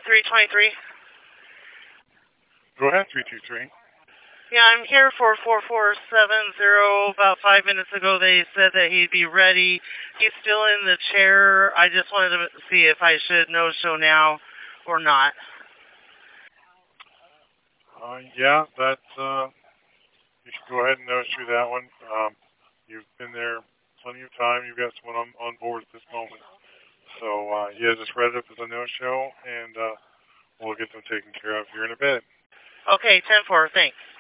323. Go ahead, 323. Yeah, I'm here for 4470. About 5 minutes ago, they said that he'd be ready. He's still in the chair. I just wanted to see if I should no-show now or not. Yeah, that's, you should go ahead and no-show that one. You've been there plenty of time. You've got someone on board at this moment. So, yeah, just read it up as a no-show, and we'll get them taken care of here in a bit. Okay, 10-4, thanks.